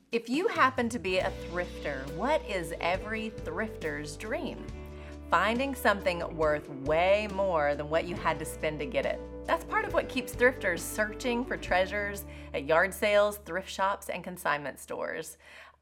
If you happen to be a thrifter, what is every thrifter's dream? Finding something worth way more than what you had to spend to get it. That's part of what keeps thrifters searching for treasures at yard sales, thrift shops, and consignment stores.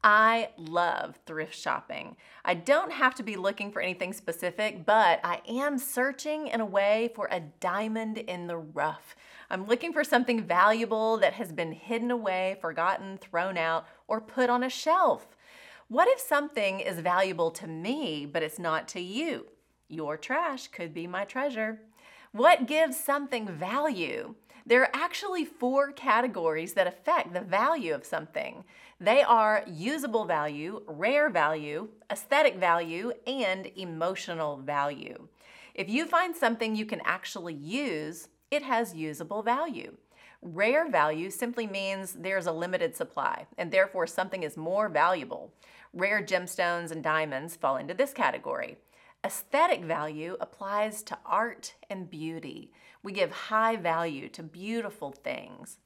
I love thrift shopping. I don't have to be looking for anything specific, but I am searching in a way for a diamond in the rough. I'm looking for something valuable that has been hidden away, forgotten, thrown out, or put on a shelf. What if something is valuable to me, but it's not to you? Your trash could be my treasure. What gives something value? There are actually 4 categories that affect the value of something. They are usable value, rare value, aesthetic value, and emotional value. If you find something you can actually use, it has usable value. Rare value simply means there's a limited supply, and therefore something is more valuable. Rare gemstones and diamonds fall into this category. Aesthetic value applies to art and beauty. We give high value to beautiful things.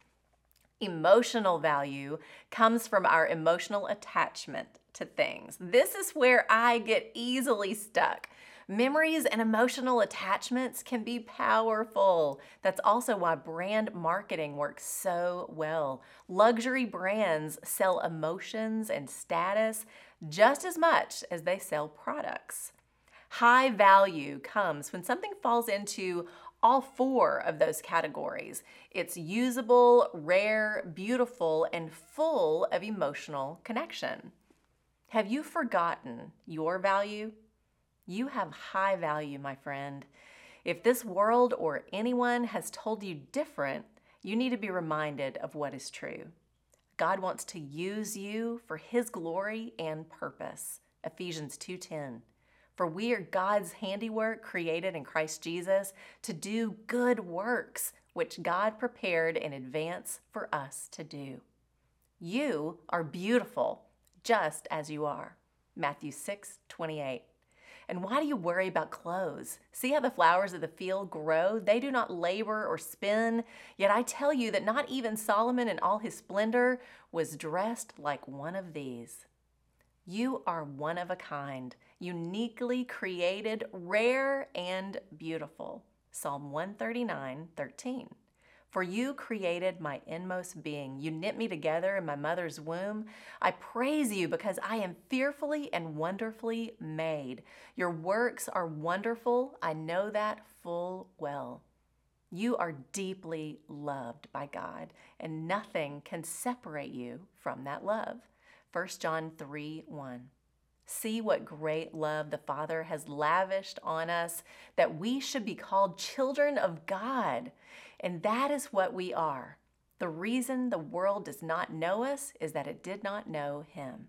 Emotional value comes from our emotional attachment to things. This is where I get easily stuck. Memories and emotional attachments can be powerful. That's also why brand marketing works so well. Luxury brands sell emotions and status just as much as they sell products. High value comes when something falls into all 4 of those categories. It's usable, rare, beautiful, and full of emotional connection. Have you forgotten your value? You have high value, my friend. If this world or anyone has told you different, you need to be reminded of what is true. God wants to use you for His glory and purpose. Ephesians 2:10. For we are God's handiwork created in Christ Jesus to do good works, which God prepared in advance for us to do. You are beautiful just as you are. Matthew 6:28. And why do you worry about clothes? See how the flowers of the field grow? They do not labor or spin. Yet I tell you that not even Solomon in all his splendor was dressed like one of these. You are one of a kind, uniquely created, rare, and beautiful. Psalm 139:13. For you created my inmost being. You knit me together in my mother's womb. I praise you because I am fearfully and wonderfully made. Your works are wonderful. I know that full well. You are deeply loved by God, and nothing can separate you from that love. 1 John 3:1. See what great love the Father has lavished on us, that we should be called children of God. And that is what we are. The reason the world does not know us is that it did not know Him.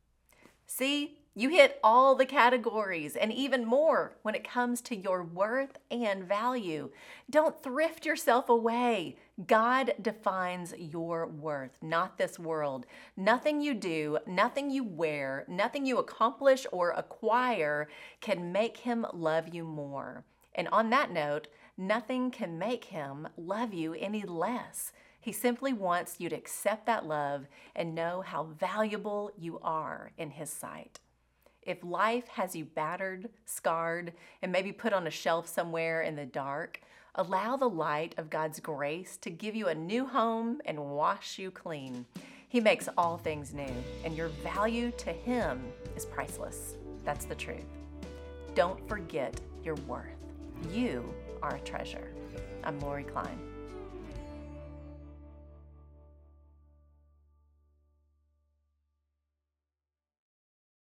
See, you hit all the categories and even more when it comes to your worth and value. Don't thrift yourself away. God defines your worth, not this world. Nothing you do, nothing you wear, nothing you accomplish or acquire can make Him love you more. And on that note, nothing can make Him love you any less. He simply wants you to accept that love and know how valuable you are in His sight. If life has you battered, scarred, and maybe put on a shelf somewhere in the dark, allow the light of God's grace to give you a new home and wash you clean. He makes all things new, and your value to Him is priceless. That's the truth. Don't forget your worth. You are a treasure. I'm Lori Klein.